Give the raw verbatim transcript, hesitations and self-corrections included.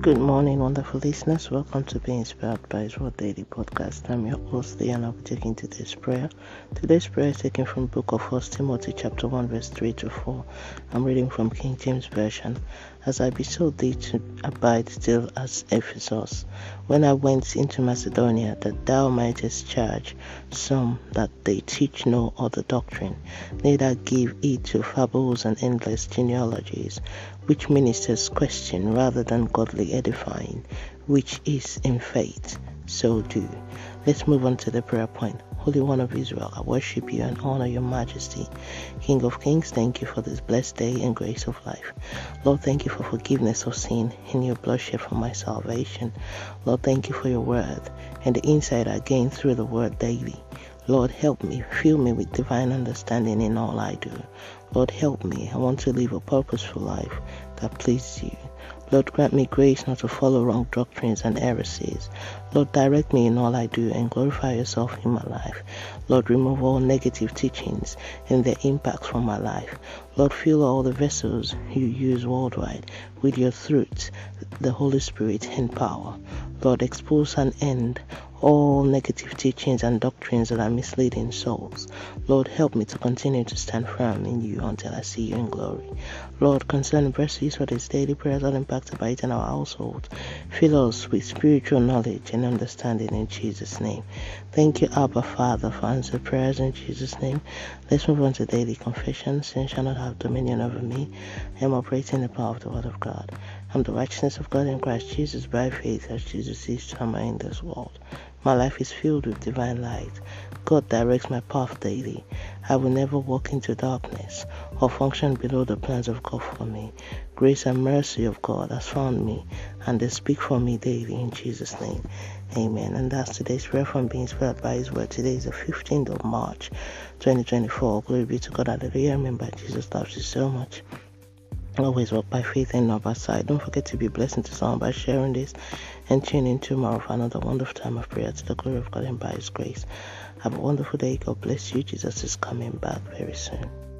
Good morning, wonderful listeners. Welcome to Be Inspired by His Word Daily Podcast. I'm your host, Leon. I'll be taking today's prayer. Today's prayer is taken from the book of First Timothy chapter one, verse three to four. I'm reading from King James Version. As I besought thee to abide still at Ephesus, when I went into Macedonia, that thou mightest charge some that they teach no other doctrine, neither give heed to fables and endless genealogies, which ministers question rather than godly edifying, which is in faith. So do. Let's move on to the prayer point. Holy One of Israel, I worship you and honor your majesty. King of kings, thank you for this blessed day and grace of life. Lord, thank you for forgiveness of sin in your blood shed for my salvation. Lord, thank you for your word and the insight I gain through the word daily. Lord, help me, fill me with divine understanding in all I do. Lord, help me. I want to live a purposeful life that pleases you. Lord, grant me grace not to follow wrong doctrines and heresies. Lord, direct me in all I do and glorify yourself in my life. Lord, remove all negative teachings and their impacts from my life. Lord, fill all the vessels you use worldwide with your truth, the Holy Spirit, and power. Lord, expose and end all negative teachings and doctrines that are misleading souls. Lord, help me to continue to stand firm in you until I see you in glory. Lord, concerning verses for this daily prayers all impacted by it in our household, fill us with spiritual knowledge and understanding in Jesus' name. Thank you, Abba Father, for answered prayers in Jesus' name. Let's move on to daily confession. Sin shall not have dominion over me. I am operating the power of the Word of God. I'm the righteousness of God in Christ Jesus by faith as Jesus is to am in this world. My life is filled with divine light. God directs my path daily. I will never walk into darkness or function below the plans of God for me. Grace and mercy of God has found me, and they speak for me daily in Jesus' name. Amen. And that's today's prayer from Being Inspired by His Word. Today is the fifteenth of March, twenty twenty-four. Glory be to God. Hallelujah. Remember, Jesus loves you so much. Always walk by faith and not by sight. Don't forget to be a blessing to someone by sharing this, and tune in tomorrow for another wonderful time of prayer to the glory of God and by His grace. Have a wonderful day. God bless you. Jesus is coming back very soon.